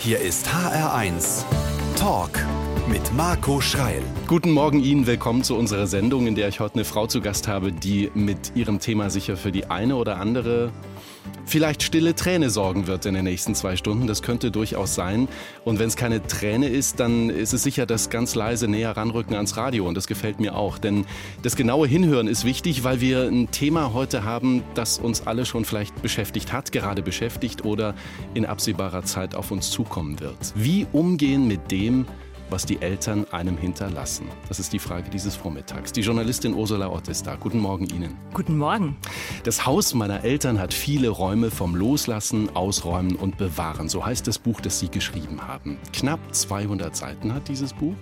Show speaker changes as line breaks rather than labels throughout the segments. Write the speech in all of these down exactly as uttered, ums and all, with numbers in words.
Hier ist H R eins Talk mit Marco Schreil.
Guten Morgen Ihnen, willkommen zu unserer Sendung, in der ich heute eine Frau zu Gast habe, die mit ihrem Thema sicher für die eine oder andere vielleicht stille Träne sorgen wird in den nächsten zwei Stunden. Das könnte durchaus sein. Und wenn es keine Träne ist, dann ist es sicher das ganz leise näher ranrücken ans Radio. Und das gefällt mir auch. Denn das genaue Hinhören ist wichtig, weil wir ein Thema heute haben, das uns alle schon vielleicht beschäftigt hat, gerade beschäftigt oder in absehbarer Zeit auf uns zukommen wird. Wie umgehen mit dem, was die Eltern einem hinterlassen? Das ist die Frage dieses Vormittags. Die Journalistin Ursula Ott ist da. Guten Morgen Ihnen.
Guten Morgen.
Das Haus meiner Eltern hat viele Räume vom Loslassen, Ausräumen und Bewahren. So heißt das Buch, das Sie geschrieben haben. Knapp zweihundert Seiten hat dieses Buch.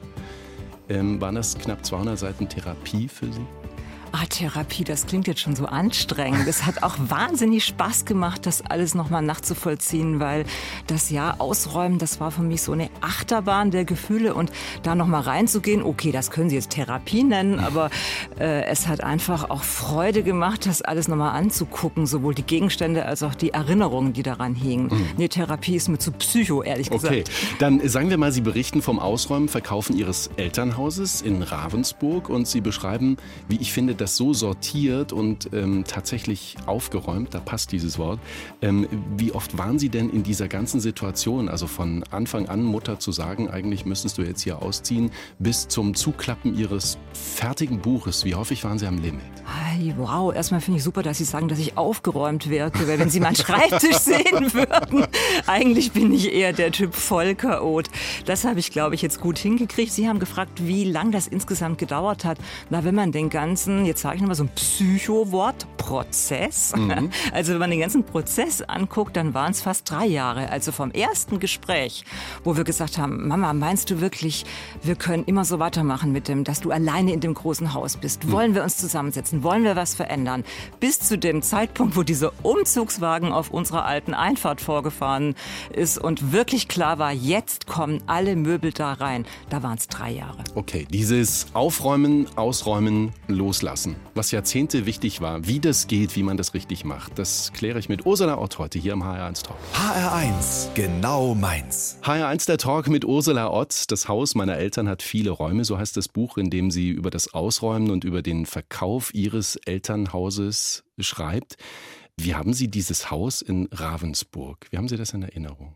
Ähm, waren das knapp zweihundert Seiten Therapie für Sie?
Ah, Therapie, das klingt jetzt schon so anstrengend. Es hat auch wahnsinnig Spaß gemacht, das alles nochmal nachzuvollziehen, weil das Jahr Ausräumen, das war für mich so eine Achterbahn der Gefühle und da nochmal reinzugehen, okay, das können Sie jetzt Therapie nennen, aber äh, es hat einfach auch Freude gemacht, das alles nochmal anzugucken, sowohl die Gegenstände als auch die Erinnerungen, die daran hingen. Mhm. Nee, Therapie ist mir zu psycho, ehrlich gesagt.
Okay, dann sagen wir mal, Sie berichten vom Ausräumen, Verkaufen Ihres Elternhauses in Ravensburg und Sie beschreiben, wie ich finde, das so sortiert und ähm, tatsächlich aufgeräumt, da passt dieses Wort. Ähm, wie oft waren Sie denn in dieser ganzen Situation, also von Anfang an Mutter zu sagen, eigentlich müsstest du jetzt hier ausziehen, bis zum Zuklappen Ihres fertigen Buches? Wie häufig waren Sie am Limit?
Hey, wow, erstmal finde ich super, dass Sie sagen, dass ich aufgeräumt wirke, weil wenn Sie meinen Schreibtisch sehen würden, eigentlich bin ich eher der Typ Vollchaot. Das habe ich, glaube ich, jetzt gut hingekriegt. Sie haben gefragt, wie lang das insgesamt gedauert hat. Na, wenn man den ganzen, jetzt sage ich nochmal so ein Psychowort, Prozess. Mhm. Also wenn man den ganzen Prozess anguckt, dann waren es fast drei Jahre. Also vom ersten Gespräch, wo wir gesagt haben, Mama, meinst du wirklich, wir können immer so weitermachen mit dem, dass du alleine in dem großen Haus bist? Mhm. Wollen wir uns zusammensetzen? Wollen wir was verändern? Bis zu dem Zeitpunkt, wo dieser Umzugswagen auf unserer alten Einfahrt vorgefahren ist und wirklich klar war, jetzt kommen alle Möbel da rein. Da waren es drei Jahre.
Okay, dieses Aufräumen, Ausräumen, Loslassen, was Jahrzehnte wichtig war, wie das geht, wie man das richtig macht, das kläre ich mit Ursula Ott heute hier im H R eins Talk.
H R eins, genau meins.
H R eins der Talk mit Ursula Ott. Das Haus meiner Eltern hat viele Räume, so heißt das Buch, in dem sie über das Ausräumen und über den Verkauf ihres Elternhauses schreibt. Wie haben Sie dieses Haus in Ravensburg? Wie haben Sie das in Erinnerung?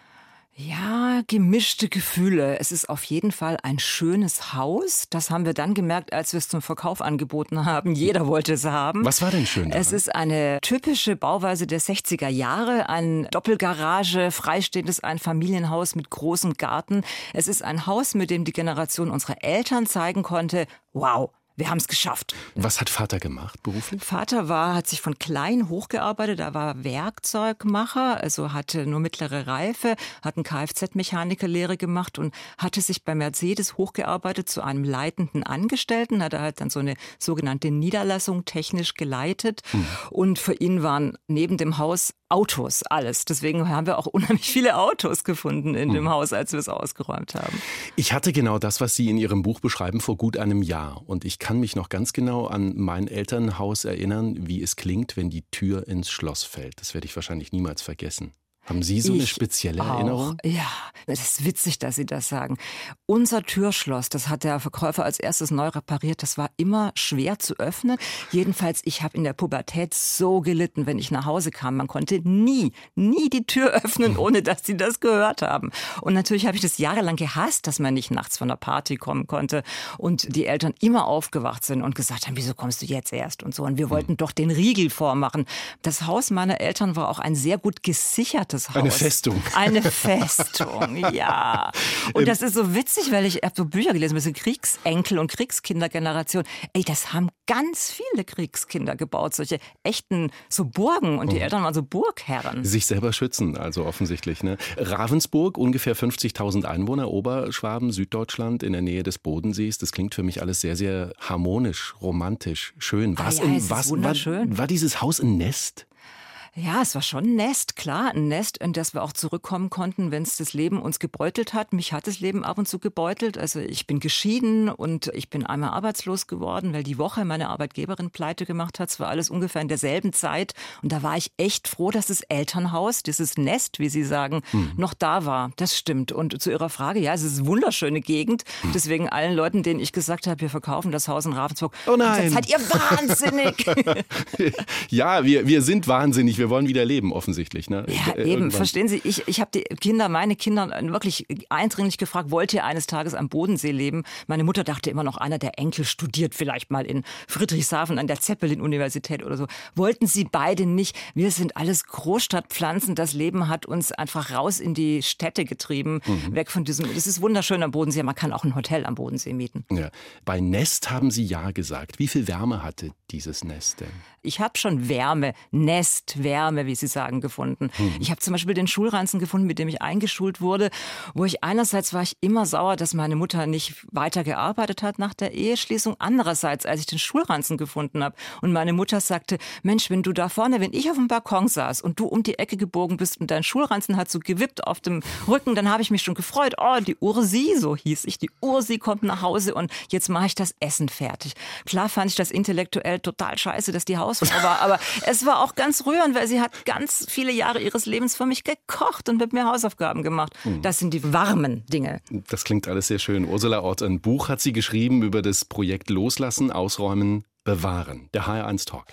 Ja, gemischte Gefühle. Es ist auf jeden Fall ein schönes Haus. Das haben wir dann gemerkt, als wir es zum Verkauf angeboten haben. Jeder wollte es haben.
Was war denn schön daran?
Es ist eine typische Bauweise der sechziger Jahre. Ein Doppelgarage, freistehendes Einfamilienhaus mit großem Garten. Es ist ein Haus, mit dem die Generation unserer Eltern zeigen konnte, wow, wir haben es geschafft.
Was hat Vater gemacht beruflich?
Vater war, hat sich von klein hochgearbeitet. Er war Werkzeugmacher, also hatte nur mittlere Reife, hat eine Kfz-Mechanikerlehre gemacht und hatte sich bei Mercedes hochgearbeitet zu einem leitenden Angestellten. Hat er halt dann so eine sogenannte Niederlassung technisch geleitet. Hm. Und für ihn waren neben dem Haus Autos, alles. Deswegen haben wir auch unheimlich viele Autos gefunden in hm. dem Haus, als wir es ausgeräumt haben.
Ich hatte genau das, was Sie in Ihrem Buch beschreiben, vor gut einem Jahr. Und ich kann mich noch ganz genau an mein Elternhaus erinnern, wie es klingt, wenn die Tür ins Schloss fällt. Das werde ich wahrscheinlich niemals vergessen. Haben Sie so eine
ich
spezielle
auch.
Erinnerung?
Ja, das ist witzig, dass Sie das sagen. Unser Türschloss, das hat der Verkäufer als erstes neu repariert, das war immer schwer zu öffnen. Jedenfalls, ich habe in der Pubertät so gelitten, wenn ich nach Hause kam. Man konnte nie, nie die Tür öffnen, ohne dass Sie das gehört haben. Und natürlich habe ich das jahrelang gehasst, dass man nicht nachts von der Party kommen konnte und die Eltern immer aufgewacht sind und gesagt haben, wieso kommst du jetzt erst und so. Und wir wollten doch den Riegel vormachen. Das Haus meiner Eltern war auch ein sehr gut gesichertes Haus.
Eine Festung.
Eine Festung, ja. Und das ist so witzig, weil ich habe so Bücher gelesen, mit so Kriegsenkel- und Kriegskindergeneration. Ey, das haben ganz viele Kriegskinder gebaut, solche echten so Burgen. Und die oh. Eltern waren so Burgherren.
Sich selber schützen, also offensichtlich. Ne? Ravensburg, ungefähr fünfzigtausend Einwohner, Oberschwaben, Süddeutschland, in der Nähe des Bodensees. Das klingt für mich alles sehr, sehr harmonisch, romantisch, schön.
Ah,
war's
ja,
in,
es ist
war's,
wunderschön.
War, war dieses Haus ein Nest?
Ja, es war schon ein Nest, klar, ein Nest, in das wir auch zurückkommen konnten, wenn es das Leben uns gebeutelt hat. Mich hat das Leben ab und zu gebeutelt. Also ich bin geschieden und ich bin einmal arbeitslos geworden, weil die Woche meine Arbeitgeberin pleite gemacht hat. Es war alles ungefähr in derselben Zeit. Und da war ich echt froh, dass das Elternhaus, dieses Nest, wie Sie sagen, hm. noch da war. Das stimmt. Und zu Ihrer Frage, ja, es ist eine wunderschöne Gegend. Hm. Deswegen allen Leuten, denen ich gesagt habe, wir verkaufen das Haus in Ravensburg.
Oh nein!
Seid ihr wahnsinnig?
Ja, wir, wir sind wahnsinnig. Wir wollen wieder leben, offensichtlich. Ne?
Ja, eben. Irgendwann. Verstehen Sie, ich, ich habe die Kinder, meine Kinder wirklich eindringlich gefragt, wollt ihr eines Tages am Bodensee leben? Meine Mutter dachte immer noch, einer der Enkel studiert vielleicht mal in Friedrichshafen an der Zeppelin-Universität oder so. Wollten sie beide nicht. Wir sind alles Großstadtpflanzen. Das Leben hat uns einfach raus in die Städte getrieben, mhm. weg von diesem. Das ist wunderschön am Bodensee. Man kann auch ein Hotel am Bodensee mieten.
Ja. Bei Nest haben Sie ja gesagt. Wie viel Wärme hatte dieses Nest denn?
Ich habe schon Wärme, Nest, Wärme, wie Sie sagen, gefunden. Mhm. Ich habe zum Beispiel den Schulranzen gefunden, mit dem ich eingeschult wurde, wo ich einerseits war ich immer sauer, dass meine Mutter nicht weiter gearbeitet hat nach der Eheschließung. Andererseits, als ich den Schulranzen gefunden habe und meine Mutter sagte, Mensch, wenn du da vorne, wenn ich auf dem Balkon saß und du um die Ecke gebogen bist und dein Schulranzen hat so gewippt auf dem Rücken, dann habe ich mich schon gefreut. Oh, die Ursi, so hieß ich, die Ursi kommt nach Hause und jetzt mache ich das Essen fertig. Klar fand ich das intellektuell total scheiße, dass die Hausfrau war, aber es war auch ganz rührend, weil sie hat ganz viele Jahre ihres Lebens für mich gekocht und mit mir Hausaufgaben gemacht. Das sind die warmen Dinge. Das
klingt alles sehr schön. Ursula Ott, ein Buch hat sie geschrieben über das Projekt Loslassen, Ausräumen, Bewahren. Der H R eins Talk.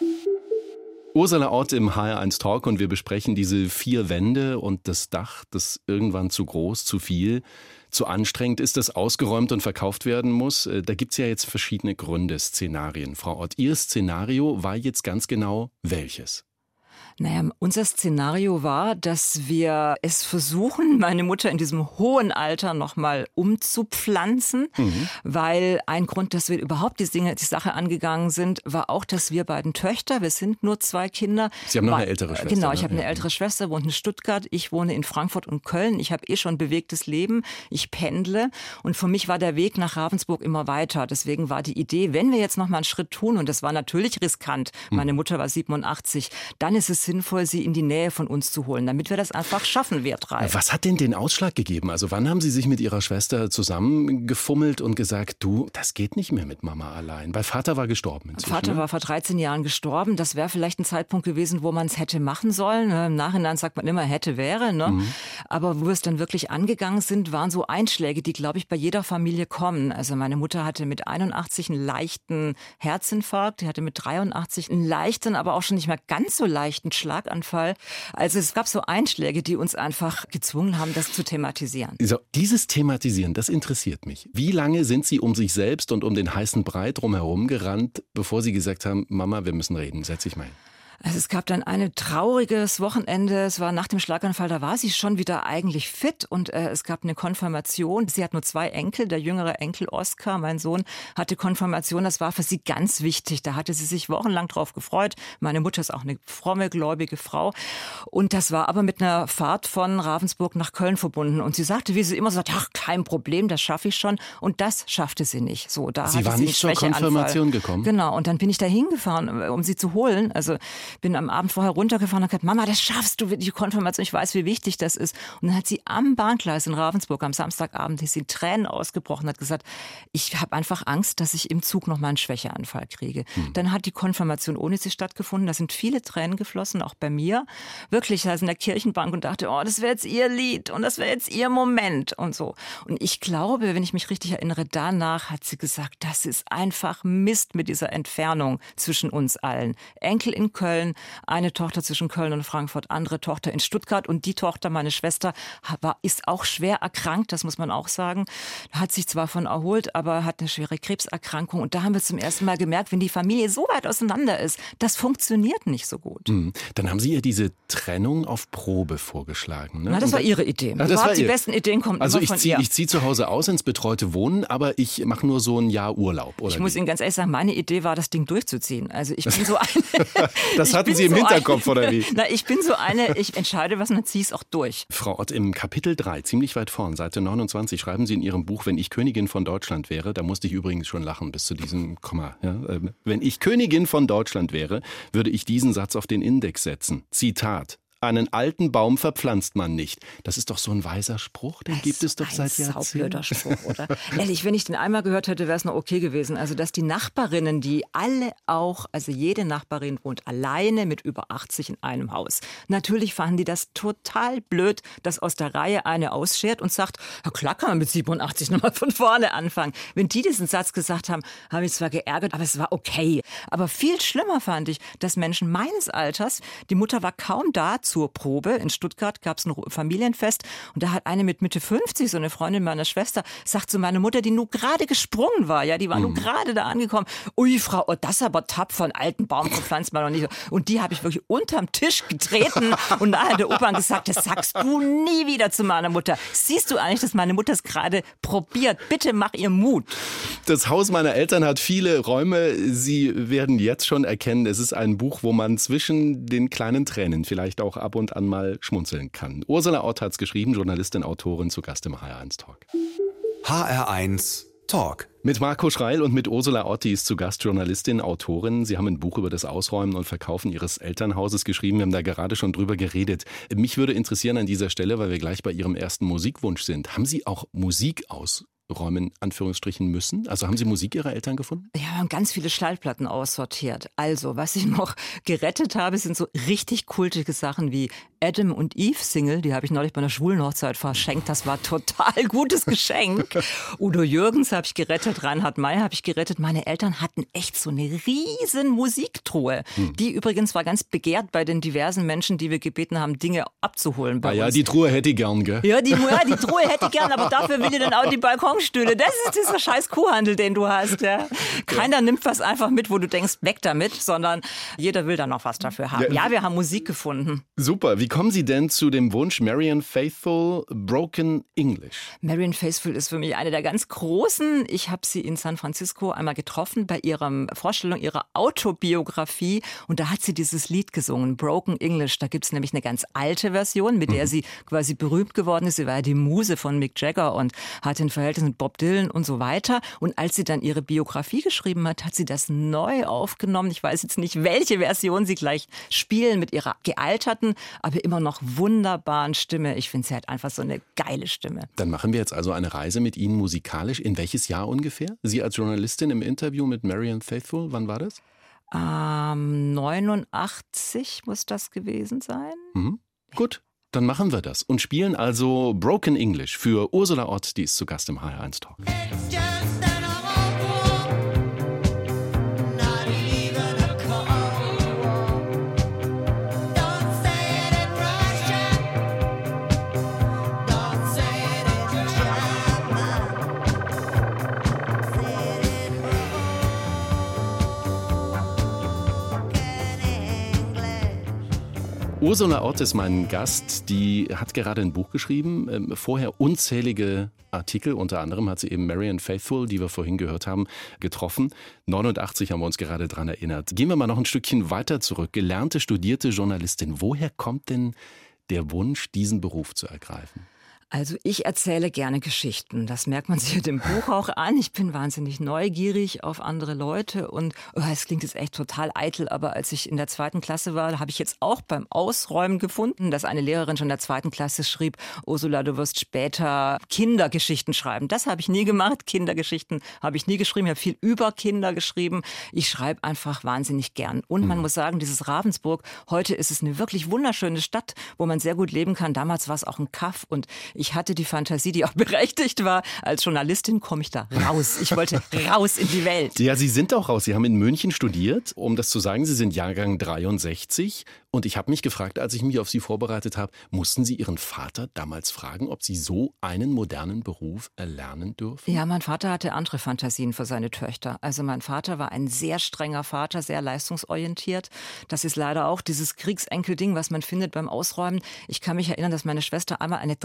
Ursula Ott im H R eins Talk und wir besprechen diese vier Wände und das Dach, das irgendwann zu groß, zu viel, zu anstrengend ist, das ausgeräumt und verkauft werden muss. Da gibt es ja jetzt verschiedene Gründe, Szenarien. Frau Ott, Ihr Szenario war jetzt ganz genau welches?
Naja, unser Szenario war, dass wir es versuchen, meine Mutter in diesem hohen Alter nochmal umzupflanzen, mhm. weil ein Grund, dass wir überhaupt die, Dinge, die Sache angegangen sind, war auch, dass wir beiden Töchter, wir sind nur zwei Kinder.
Sie haben noch eine ältere Schwester.
Genau, ich
ne?
habe eine ältere Schwester, wohnt in Stuttgart, ich wohne in Frankfurt und Köln. Ich habe eh schon ein bewegtes Leben, ich pendle und für mich war der Weg nach Ravensburg immer weiter. Deswegen war die Idee, wenn wir jetzt nochmal einen Schritt tun, und das war natürlich riskant, meine Mutter war siebenundachtzig, dann ist es sinnvoll, sie in die Nähe von uns zu holen, damit wir das einfach schaffen, wir drei.
Was hat denn den Ausschlag gegeben? Also wann haben Sie sich mit Ihrer Schwester zusammengefummelt und gesagt, du, das geht nicht mehr mit Mama allein? Weil Vater war gestorben inzwischen.
Vater
ne?
war vor dreizehn Jahren gestorben. Das wäre vielleicht ein Zeitpunkt gewesen, wo man es hätte machen sollen. Im Nachhinein sagt man immer, hätte, wäre. Ne? Mhm. Aber wo wir es dann wirklich angegangen sind, waren so Einschläge, die, glaube ich, bei jeder Familie kommen. Also meine Mutter hatte mit einundachtzig einen leichten Herzinfarkt. Die hatte mit dreiundachtzig einen leichten, aber auch schon nicht mehr ganz so leichten Schlaganfall. Also es gab so Einschläge, die uns einfach gezwungen haben, das zu thematisieren.
So, dieses Thematisieren, das interessiert mich. Wie lange sind Sie um sich selbst und um den heißen Brei drumherum gerannt, bevor Sie gesagt haben, Mama, wir müssen reden, setz dich mal hin?
Also es gab dann ein trauriges Wochenende, es war nach dem Schlaganfall, da war sie schon wieder eigentlich fit und äh, es gab eine Konfirmation. Sie hat nur zwei Enkel, der jüngere Enkel Oskar, mein Sohn, hatte Konfirmation, das war für sie ganz wichtig. Da hatte sie sich wochenlang drauf gefreut. Meine Mutter ist auch eine fromme, gläubige Frau und das war aber mit einer Fahrt von Ravensburg nach Köln verbunden und sie sagte, wie sie immer sagt, ach, kein Problem, das schaffe ich schon und das schaffte sie nicht. So, da
sie war sie nicht zur Konfirmation gekommen?
Genau, und dann bin ich da hingefahren, um sie zu holen, also bin am Abend vorher runtergefahren und gesagt, Mama, das schaffst du, die Konfirmation, ich weiß, wie wichtig das ist. Und dann hat sie am Bahngleis in Ravensburg am Samstagabend, ist sie in Tränen ausgebrochen, hat gesagt, ich habe einfach Angst, dass ich im Zug noch mal einen Schwächeanfall kriege. Hm. Dann hat die Konfirmation ohne sie stattgefunden, da sind viele Tränen geflossen, auch bei mir. Wirklich, da in der Kirchenbank und dachte, oh, das wäre jetzt ihr Lied und das wäre jetzt ihr Moment und so. Und ich glaube, wenn ich mich richtig erinnere, danach hat sie gesagt, das ist einfach Mist mit dieser Entfernung zwischen uns allen. Enkel in Köln, eine Tochter zwischen Köln und Frankfurt, andere Tochter in Stuttgart und die Tochter, meine Schwester, war, ist auch schwer erkrankt, das muss man auch sagen. Hat sich zwar von erholt, aber hat eine schwere Krebserkrankung und da haben wir zum ersten Mal gemerkt, wenn die Familie so weit auseinander ist, das funktioniert nicht so gut.
Mhm. Dann haben Sie ihr diese Trennung auf Probe vorgeschlagen. Ne?
Na, das war Ihre Idee.
Ja, das war
die
ihr.
besten Ideen kommen
also
immer
ich
von
zieh,
ihr.
Ich ziehe zu Hause aus ins betreute Wohnen, aber ich mache nur so ein Jahr Urlaub. Oder
ich muss
wie?
Ihnen ganz ehrlich sagen, meine Idee war, das Ding durchzuziehen. Also ich bin so eine...
das Das hatten Sie im
so
Hinterkopf,
eine,
oder wie?
Na, ich bin so eine, ich entscheide was und dann ziehe ich es auch durch.
Frau Ott, im Kapitel drei, ziemlich weit vorn, Seite neunundzwanzig, schreiben Sie in Ihrem Buch, wenn ich Königin von Deutschland wäre, da musste ich übrigens schon lachen bis zu diesem Komma. Ja, äh, wenn ich Königin von Deutschland wäre, würde ich diesen Satz auf den Index setzen. Zitat. Einen alten Baum verpflanzt man nicht. Das ist doch so ein weiser Spruch, den
Das
gibt es doch
ist
seit
ein
Jahrzehnten.
saublöder Spruch, oder? Ehrlich, wenn ich den einmal gehört hätte, wäre es noch okay gewesen. Also, dass die Nachbarinnen, die alle auch, also jede Nachbarin wohnt alleine mit über achtzig in einem Haus. Natürlich fanden die das total blöd, dass aus der Reihe eine ausschert und sagt, ja klar kann man mit siebenundachtzig nochmal von vorne anfangen. Wenn die diesen Satz gesagt haben, habe ich zwar geärgert, aber es war okay. Aber viel schlimmer fand ich, dass Menschen meines Alters, die Mutter war kaum da zur Probe. In Stuttgart gab es ein Familienfest und da hat eine mit Mitte fünfzig, so eine Freundin meiner Schwester, sagt zu meiner Mutter, die nur gerade gesprungen war, ja, die war mhm. nur gerade da angekommen. Ui, Frau, oh, das ist aber tapfer, einen alten Baum verpflanzt man noch nicht. Und die habe ich wirklich unterm Tisch getreten und da hat der Opa gesagt, das sagst du nie wieder zu meiner Mutter. Siehst du eigentlich, dass meine Mutter es gerade probiert? Bitte mach ihr Mut.
Das Haus meiner Eltern hat viele Räume. Sie werden jetzt schon erkennen, es ist ein Buch, wo man zwischen den kleinen Tränen vielleicht auch ab und an mal schmunzeln kann. Ursula Ott hat's geschrieben, Journalistin, Autorin, zu Gast im H R eins Talk.
H R eins Talk.
Mit Marco Schreil und mit Ursula Ott, die ist zu Gast, Journalistin, Autorin. Sie haben ein Buch über das Ausräumen und Verkaufen Ihres Elternhauses geschrieben. Wir haben da gerade schon drüber geredet. Mich würde interessieren an dieser Stelle, weil wir gleich bei Ihrem ersten Musikwunsch sind. Haben Sie auch Musik aus Räumen, Anführungsstrichen, müssen? Also haben Sie Musik Ihrer Eltern gefunden?
Ja, wir haben ganz viele Schallplatten aussortiert. Also, was ich noch gerettet habe, sind so richtig kultige Sachen wie Adam und Eve Single. Die habe ich neulich bei einer schwulen Hochzeit verschenkt. Das war total gutes Geschenk. Udo Jürgens habe ich gerettet, Reinhard May habe ich gerettet. Meine Eltern hatten echt so eine riesen Musiktruhe. Hm. Die übrigens war ganz begehrt bei den diversen Menschen, die wir gebeten haben, Dinge abzuholen bei
ah, ja,
uns.
die Truhe hätte ich gern, gell?
Ja, die, ja, die Truhe hätte ich gern, aber dafür will ich dann auch die Balkon Stühle. Das ist dieser scheiß Kuhhandel, den du hast. Ja. Keiner ja. nimmt was einfach mit, wo du denkst, weg damit, sondern jeder will da noch was dafür haben. Ja, ja, wir haben Musik gefunden.
Super. Wie kommen Sie denn zu dem Wunsch Marianne Faithfull, Broken English?
Marianne Faithfull ist für mich eine der ganz großen. Ich habe sie in San Francisco einmal getroffen bei ihrer Vorstellung ihrer Autobiografie und da hat sie dieses Lied gesungen, Broken English. Da gibt es nämlich eine ganz alte Version, mit der mhm. sie quasi berühmt geworden ist. Sie war ja die Muse von Mick Jagger und hatte ein Verhältnis mit Bob Dylan und so weiter. Und als sie dann ihre Biografie geschrieben hat, hat sie das neu aufgenommen. Ich weiß jetzt nicht, welche Version sie gleich spielen mit ihrer gealterten, aber immer noch wunderbaren Stimme. Ich finde, sie hat einfach so eine geile Stimme.
Dann machen wir jetzt also eine Reise mit Ihnen musikalisch. In welches Jahr ungefähr? Sie als Journalistin im Interview mit Marianne Faithfull, wann war das?
Ähm, neunundachtzig muss das gewesen sein.
Mhm. Gut. Dann machen wir das und spielen also Broken English für Ursula Ott, die ist zu Gast im H R eins Talk. Ursula Ott ist mein Gast, die hat gerade ein Buch geschrieben, vorher unzählige Artikel, unter anderem hat sie eben Marianne Faithfull, die wir vorhin gehört haben, getroffen. neunundachtzig haben wir uns gerade dran erinnert. Gehen wir mal noch ein Stückchen weiter zurück. Gelernte, studierte Journalistin, woher kommt denn der Wunsch, diesen Beruf zu ergreifen?
Also ich erzähle gerne Geschichten. Das merkt man sich dem Buch auch an. Ich bin wahnsinnig neugierig auf andere Leute und oh, es klingt jetzt echt total eitel, aber als ich in der zweiten Klasse war, habe ich jetzt auch beim Ausräumen gefunden, dass eine Lehrerin schon in der zweiten Klasse schrieb, Ursula, du wirst später Kindergeschichten schreiben. Das habe ich nie gemacht. Kindergeschichten habe ich nie geschrieben. Ich habe viel über Kinder geschrieben. Ich schreibe einfach wahnsinnig gern. Und man muss sagen, dieses Ravensburg, heute ist es eine wirklich wunderschöne Stadt, wo man sehr gut leben kann. Damals war es auch ein Kaff und ich hatte die Fantasie, die auch berechtigt war. Als Journalistin komme ich da raus. Ich wollte raus in die Welt.
Ja, Sie sind auch raus. Sie haben in München studiert. Um das zu sagen, Sie sind Jahrgang dreiundsechzig. Und ich habe mich gefragt, als ich mich auf Sie vorbereitet habe, mussten Sie Ihren Vater damals fragen, ob Sie so einen modernen Beruf erlernen dürfen?
Ja, mein Vater hatte andere Fantasien für seine Töchter. Also mein Vater war ein sehr strenger Vater, sehr leistungsorientiert. Das ist leider auch dieses Kriegsenkel-Ding, was man findet beim Ausräumen. Ich kann mich erinnern, dass meine Schwester einmal eine drei bis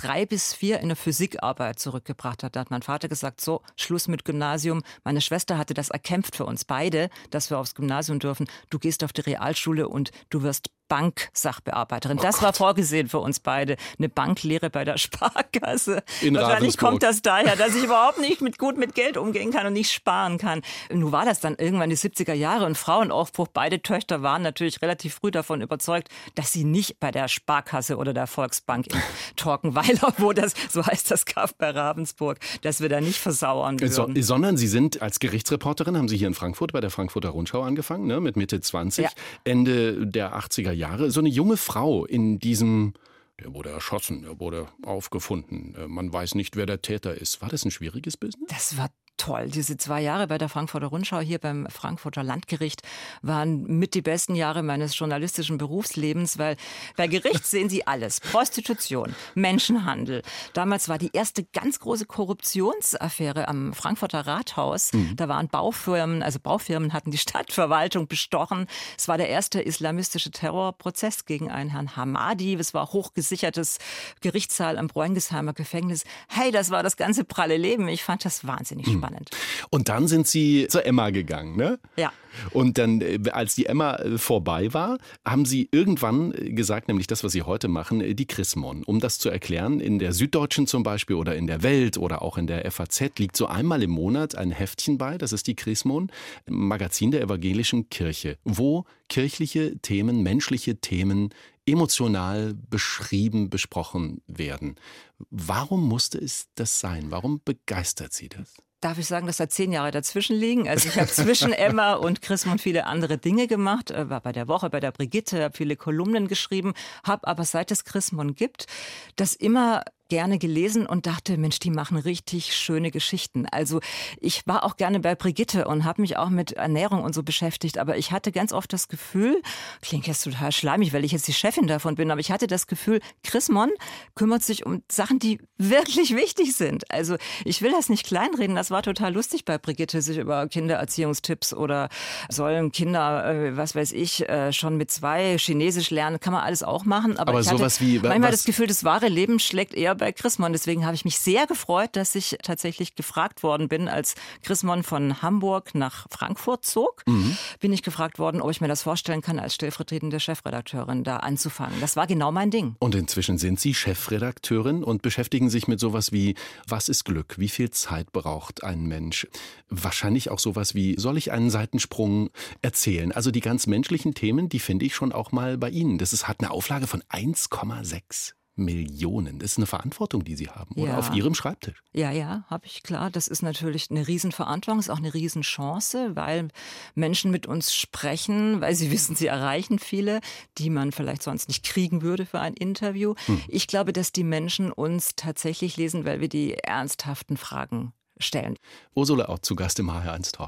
bis vier in eine Physikarbeit zurückgebracht hat. Da hat mein Vater gesagt, so, Schluss mit Gymnasium. Meine Schwester hatte das erkämpft für uns beide, dass wir aufs Gymnasium dürfen. Du gehst auf die Realschule und du wirst Banksachbearbeiterin.
Oh
das
Gott.
war vorgesehen für uns beide. Eine Banklehre bei der Sparkasse.
In
Wahrscheinlich
Ravensburg.
kommt das daher, dass ich überhaupt nicht mit gut mit Geld umgehen kann und nicht sparen kann. Nun war das dann irgendwann die siebziger Jahre und Frauenaufbruch. Beide Töchter waren natürlich relativ früh davon überzeugt, dass sie nicht bei der Sparkasse oder der Volksbank in Torkenweiler, wo das, so heißt das Kaff bei Ravensburg, dass wir da nicht versauern würden.
So, sondern Sie sind als Gerichtsreporterin, haben Sie hier in Frankfurt bei der Frankfurter Rundschau angefangen, ne, mit Mitte zwanzig,
Ja.
Ende der achtziger Jahre. So eine junge Frau in diesem, der wurde erschossen, der wurde aufgefunden, man weiß nicht, wer der Täter ist. War das ein schwieriges Business?
Das war toll. Diese zwei Jahre bei der Frankfurter Rundschau hier beim Frankfurter Landgericht waren mit die besten Jahre meines journalistischen Berufslebens, weil bei Gericht sehen Sie alles. Prostitution, Menschenhandel. Damals war die erste ganz große Korruptionsaffäre am Frankfurter Rathaus. Mhm. Da waren Baufirmen, also Baufirmen hatten die Stadtverwaltung bestochen. Es war der erste islamistische Terrorprozess gegen einen Herrn Hamadi. Es war hochgesichertes Gerichtssaal am Bräunigsheimer Gefängnis. Hey, das war das ganze pralle Leben. Ich fand das wahnsinnig spannend. Spannend.
Und dann sind Sie zur Emma gegangen, ne?
Ja.
Und dann, als die Emma vorbei war, haben Sie irgendwann gesagt, nämlich das, was Sie heute machen, die Chrismon. Um das zu erklären, in der Süddeutschen zum Beispiel oder in der Welt oder auch in der F A Z liegt so einmal im Monat ein Heftchen bei, das ist die Chrismon, Magazin der evangelischen Kirche, wo kirchliche Themen, menschliche Themen emotional beschrieben, besprochen werden. Warum musste es das sein? Warum begeistert Sie das?
Darf ich sagen, dass da zehn Jahre dazwischen liegen? Also ich habe zwischen Emma und Chrismon viele andere Dinge gemacht, war bei der Woche, bei der Brigitte, habe viele Kolumnen geschrieben, habe aber seit es Chrismon gibt, das immer gerne gelesen und dachte, Mensch, die machen richtig schöne Geschichten. Also ich war auch gerne bei Brigitte und habe mich auch mit Ernährung und so beschäftigt, aber ich hatte ganz oft das Gefühl, klingt jetzt total schleimig, weil ich jetzt die Chefin davon bin, aber ich hatte das Gefühl, Chrismon kümmert sich um Sachen, die wirklich wichtig sind. Also ich will das nicht kleinreden, das war total lustig bei Brigitte, sich über Kindererziehungstipps oder sollen Kinder, äh, was weiß ich, äh, schon mit zwei Chinesisch lernen, kann man alles auch machen, aber,
aber
ich hatte
sowas wie,
manchmal
was?
das Gefühl, das wahre Leben schlägt eher bei Chrismon. Deswegen habe ich mich sehr gefreut, dass ich tatsächlich gefragt worden bin, als Chrismon von Hamburg nach Frankfurt zog, mhm. bin ich gefragt worden, ob ich mir das vorstellen kann, als stellvertretende Chefredakteurin da anzufangen. Das war genau mein Ding.
Und inzwischen sind Sie Chefredakteurin und beschäftigen sich mit sowas wie, was ist Glück? Wie viel Zeit braucht ein Mensch? Wahrscheinlich auch sowas wie, soll ich einen Seitensprung erzählen? Also die ganz menschlichen Themen, die finde ich schon auch mal bei Ihnen. Das ist, hat eine Auflage von eins Komma sechs Millionen. Das ist eine Verantwortung, die Sie haben, oder?
Ja.
Auf Ihrem Schreibtisch.
Ja, ja, habe ich, klar. Das ist natürlich eine Riesenverantwortung, ist auch eine Riesenchance, weil Menschen mit uns sprechen, weil sie wissen, sie erreichen viele, die man vielleicht sonst nicht kriegen würde für ein Interview. Hm. Ich glaube, dass die Menschen uns tatsächlich lesen, weil wir die ernsthaften Fragen stellen.
Ursula Ott zu Gast im H R eins Talk.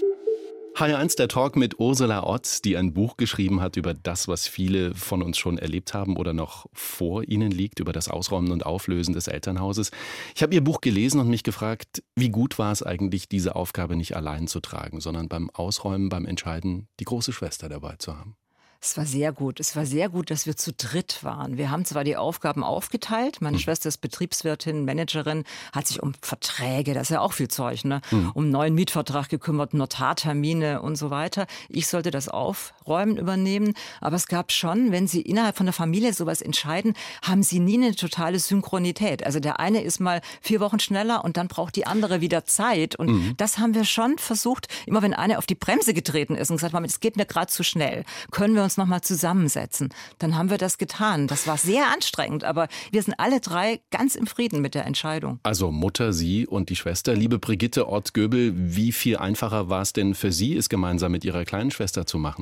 H R eins, der Talk mit Ursula Ott, die ein Buch geschrieben hat über das, was viele von uns schon erlebt haben oder noch vor ihnen liegt, über das Ausräumen und Auflösen des Elternhauses. Ich habe ihr Buch gelesen und mich gefragt, wie gut war es eigentlich, diese Aufgabe nicht allein zu tragen, sondern beim Ausräumen, beim Entscheiden die große Schwester dabei zu haben.
Es war sehr gut. Es war sehr gut, dass wir zu dritt waren. Wir haben zwar die Aufgaben aufgeteilt. Meine mhm. Schwester ist Betriebswirtin, Managerin, hat sich um Verträge, das ist ja auch viel Zeug, ne? Mhm. Um einen neuen Mietvertrag gekümmert, Notartermine und so weiter. Ich sollte das Aufräumen übernehmen. Aber es gab schon, wenn Sie innerhalb von der Familie sowas entscheiden, haben Sie nie eine totale Synchronität. Also der eine ist mal vier Wochen schneller und dann braucht die andere wieder Zeit. Und mhm. das haben wir schon versucht, immer wenn eine auf die Bremse getreten ist und gesagt hat, es geht mir gerade zu schnell, können wir uns noch mal zusammensetzen. Dann haben wir das getan. Das war sehr anstrengend, aber wir sind alle drei ganz im Frieden mit der Entscheidung.
Also Mutter, Sie und die Schwester. Liebe Brigitte Ott-Göbel, wie viel einfacher war es denn für Sie, es gemeinsam mit Ihrer kleinen Schwester zu machen?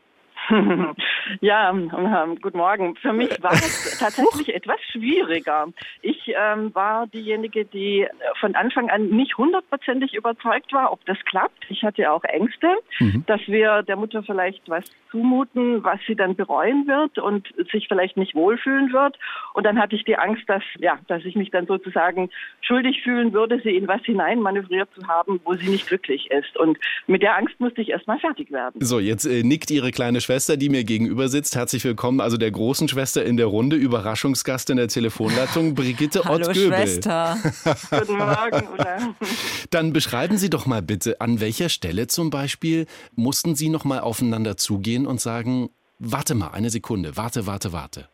Ja, ähm, guten Morgen. Für mich war es tatsächlich etwas schwieriger. Ich ähm, war diejenige, die von Anfang an nicht hundertprozentig überzeugt war, ob das klappt. Ich hatte auch Ängste, mhm. dass wir der Mutter vielleicht was zumuten, was sie dann bereuen wird und sich vielleicht nicht wohlfühlen wird. Und dann hatte ich die Angst, dass ja, dass ich mich dann sozusagen schuldig fühlen würde, sie in was hinein manövriert zu haben, wo sie nicht glücklich ist. Und mit der Angst musste ich erstmal fertig werden.
So, jetzt äh, nickt Ihre kleine Schwester Schwester, die mir gegenüber sitzt. Herzlich willkommen, also der großen Schwester in der Runde, Überraschungsgast in der Telefonleitung, Brigitte
Hallo
Ott-Göbel.
Schwester.
Guten Morgen, oder?
Dann beschreiben Sie doch mal bitte, an welcher Stelle zum Beispiel mussten Sie noch mal aufeinander zugehen und sagen, warte mal, eine Sekunde, warte, warte, warte.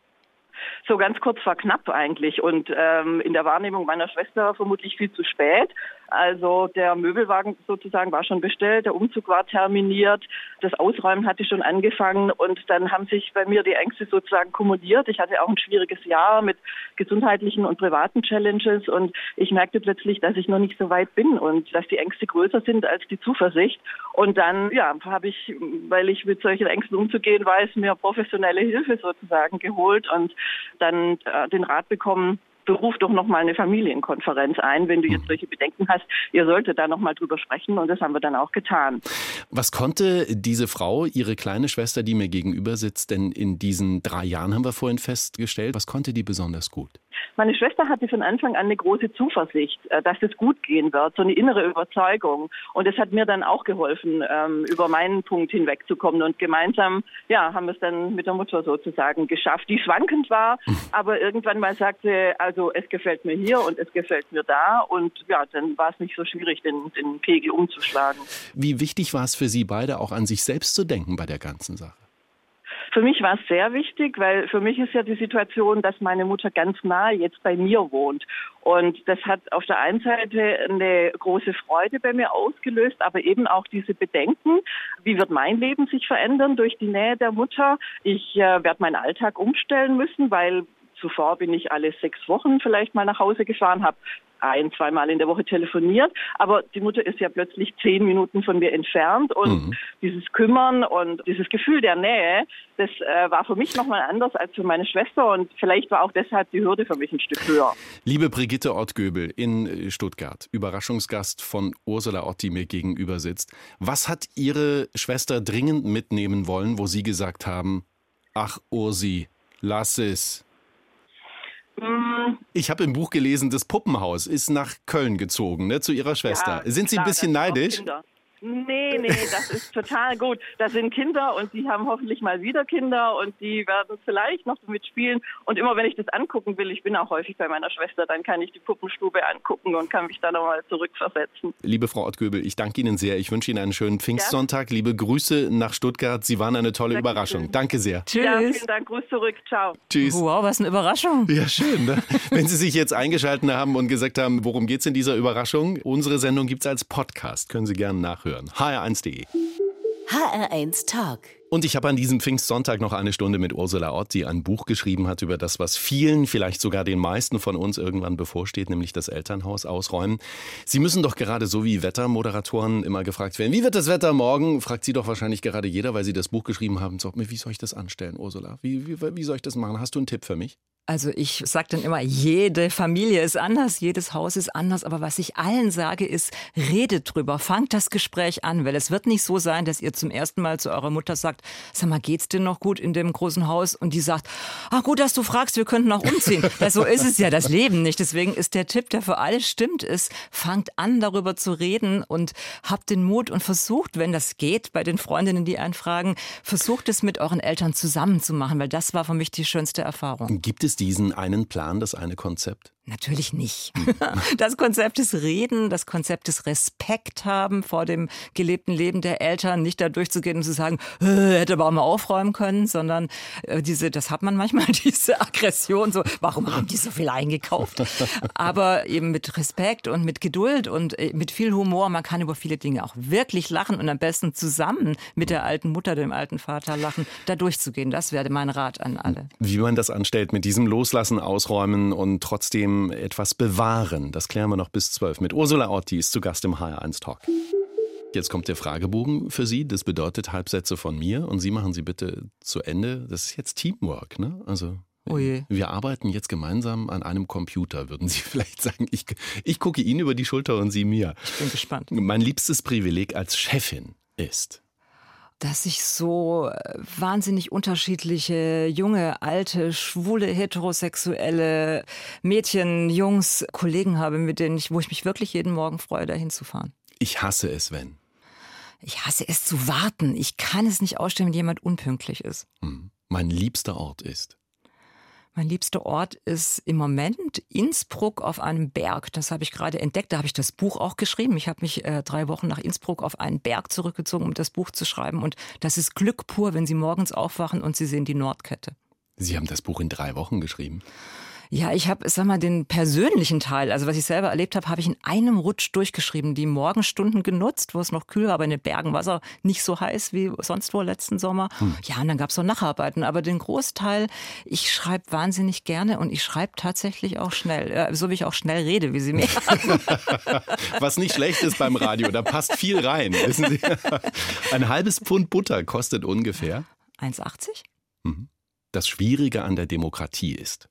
So ganz kurz vor knapp eigentlich und ähm, in der Wahrnehmung meiner Schwester vermutlich viel zu spät. Also der Möbelwagen sozusagen war schon bestellt, der Umzug war terminiert, das Ausräumen hatte schon angefangen und dann haben sich bei mir die Ängste sozusagen kumuliert. Ich hatte auch ein schwieriges Jahr mit gesundheitlichen und privaten Challenges und ich merkte plötzlich, dass ich noch nicht so weit bin und dass die Ängste größer sind als die Zuversicht. Und dann ja, habe ich, weil ich mit solchen Ängsten umzugehen weiß, mir professionelle Hilfe sozusagen geholt und dann äh, den Rat bekommen, beruf doch noch mal eine Familienkonferenz ein, wenn du jetzt solche Bedenken hast. Ihr solltet da noch mal drüber sprechen und das haben wir dann auch getan.
Was konnte diese Frau, Ihre kleine Schwester, die mir gegenüber sitzt, denn in diesen drei Jahren, haben wir vorhin festgestellt, was konnte die besonders gut?
Meine Schwester hatte von Anfang an eine große Zuversicht, dass es gut gehen wird, so eine innere Überzeugung. Und es hat mir dann auch geholfen, ähm, über meinen Punkt hinwegzukommen. Und gemeinsam, ja, haben wir es dann mit der Mutter sozusagen geschafft, die schwankend war, aber irgendwann mal sagte, also es gefällt mir hier und es gefällt mir da. Und ja, dann war es nicht so schwierig, den, den Pegel umzuschlagen.
Wie wichtig war es für Sie beide, auch an sich selbst zu denken bei der ganzen Sache?
Für mich war es sehr wichtig, weil für mich ist ja die Situation, dass meine Mutter ganz nahe jetzt bei mir wohnt. Und das hat auf der einen Seite eine große Freude bei mir ausgelöst, aber eben auch diese Bedenken, wie wird mein Leben sich verändern durch die Nähe der Mutter. Ich äh, werde meinen Alltag umstellen müssen, weil zuvor bin ich alle sechs Wochen vielleicht mal nach Hause gefahren, habe ein-, zweimal in der Woche telefoniert, aber die Mutter ist ja plötzlich zehn Minuten von mir entfernt und mhm. dieses Kümmern und dieses Gefühl der Nähe, das äh, war für mich nochmal anders als für meine Schwester und vielleicht war auch deshalb die Hürde für mich ein Stück höher.
Liebe Brigitte Ott-Göbel in Stuttgart, Überraschungsgast von Ursula Ott, die mir gegenüber sitzt. Was hat Ihre Schwester dringend mitnehmen wollen, wo Sie gesagt haben, ach Ursi, lass es? Ich habe im Buch gelesen, das Puppenhaus ist nach Köln gezogen, ne, zu Ihrer Schwester.
Ja,
sind Sie
klar,
ein bisschen neidisch?
Nee, nee, das ist total gut. Das sind Kinder und die haben hoffentlich mal wieder Kinder und die werden vielleicht noch damit spielen. Und immer wenn ich das angucken will, ich bin auch häufig bei meiner Schwester, dann kann ich die Puppenstube angucken und kann mich da nochmal zurückversetzen.
Liebe Frau Ott-Göbel, ich danke Ihnen sehr. Ich wünsche Ihnen einen schönen Pfingstsonntag. Ja. Liebe Grüße nach Stuttgart. Sie waren eine tolle danke Überraschung. Schön. Danke sehr.
Tschüss.
Ja, vielen Dank. Gruß zurück. Ciao.
Tschüss.
Wow, was eine Überraschung.
Ja, schön. Ne? Wenn Sie sich jetzt eingeschaltet haben und gesagt haben, worum geht es in dieser Überraschung? Unsere Sendung gibt es als Podcast. Können Sie gerne nachhören. H R eins punkt de
H R eins Talk.
Und ich habe an diesem Pfingstsonntag noch eine Stunde mit Ursula Ott, die ein Buch geschrieben hat über das, was vielen, vielleicht sogar den meisten von uns irgendwann bevorsteht, nämlich das Elternhaus ausräumen. Sie müssen doch gerade so wie Wettermoderatoren immer gefragt werden, wie wird das Wetter morgen? Fragt Sie doch wahrscheinlich gerade jeder, weil Sie das Buch geschrieben haben. Sagt mir, wie soll ich das anstellen, Ursula? Wie, wie, wie soll ich das machen? Hast du einen Tipp für mich?
Also ich sage dann immer, jede Familie ist anders, jedes Haus ist anders. Aber was ich allen sage, ist, redet drüber, fangt das Gespräch an. Weil es wird nicht so sein, dass ihr zum ersten Mal zu eurer Mutter sagt, sag mal, geht's dir noch gut in dem großen Haus? Und die sagt, ach gut, dass du fragst, wir könnten auch umziehen. Weil so ist es ja das Leben nicht. Deswegen ist der Tipp, der für alle stimmt, ist, fangt an, darüber zu reden und habt den Mut und versucht, wenn das geht, bei den Freundinnen, die einen fragen, versucht es mit euren Eltern zusammen zu machen. Weil das war für mich die schönste Erfahrung.
Gibt es diesen einen Plan, das eine Konzept?
Natürlich nicht. Das Konzept ist Reden, das Konzept ist Respekt haben vor dem gelebten Leben der Eltern, nicht da durchzugehen und zu sagen, hätte aber auch mal aufräumen können, sondern äh, diese, das hat man manchmal, diese Aggression, so, warum haben die so viel eingekauft? Aber eben mit Respekt und mit Geduld und äh, mit viel Humor, man kann über viele Dinge auch wirklich lachen und am besten zusammen mit der alten Mutter, dem alten Vater lachen, da durchzugehen. Das wäre mein Rat an alle.
Wie man das anstellt, mit diesem Loslassen, Ausräumen und trotzdem etwas bewahren. Das klären wir noch bis zwölf mit Ursula Ott, die ist zu Gast im H R eins Talk. Jetzt kommt der Fragebogen für Sie. Das bedeutet Halbsätze von mir und Sie machen sie bitte zu Ende. Das ist jetzt Teamwork, ne? Also
oh je.
Wir arbeiten jetzt gemeinsam an einem Computer, würden Sie vielleicht sagen. Ich, ich gucke Ihnen über die Schulter und Sie mir.
Ich bin gespannt.
Mein liebstes Privileg als Chefin ist,
dass ich so wahnsinnig unterschiedliche, junge, alte, schwule, heterosexuelle Mädchen, Jungs, Kollegen habe, mit denen ich, wo ich mich wirklich jeden Morgen freue, da hinzufahren.
Ich hasse es, wenn.
Ich hasse es zu warten. Ich kann es nicht ausstehen, wenn jemand unpünktlich ist.
Hm. Mein liebster Ort ist?
Mein liebster Ort ist im Moment Innsbruck auf einem Berg. Das habe ich gerade entdeckt. Da habe ich das Buch auch geschrieben. Ich habe mich äh, drei Wochen nach Innsbruck auf einen Berg zurückgezogen, um das Buch zu schreiben. Und das ist Glück pur, wenn Sie morgens aufwachen und Sie sehen die Nordkette.
Sie haben das Buch in drei Wochen geschrieben?
Ja, ich habe, sag mal, den persönlichen Teil, also was ich selber erlebt habe, habe ich in einem Rutsch durchgeschrieben. Die Morgenstunden genutzt, wo es noch kühl war, aber in den Bergen war es auch nicht so heiß wie sonst wo letzten Sommer. Hm. Ja, und dann gab es so Nacharbeiten. Aber den Großteil, ich schreibe wahnsinnig gerne und ich schreibe tatsächlich auch schnell. So wie ich auch schnell rede, wie Sie merken.
Was nicht schlecht ist beim Radio, da passt viel rein. Wissen Sie? Ein halbes Pfund Butter kostet ungefähr
eins achtzig.
Das Schwierige an der Demokratie ist,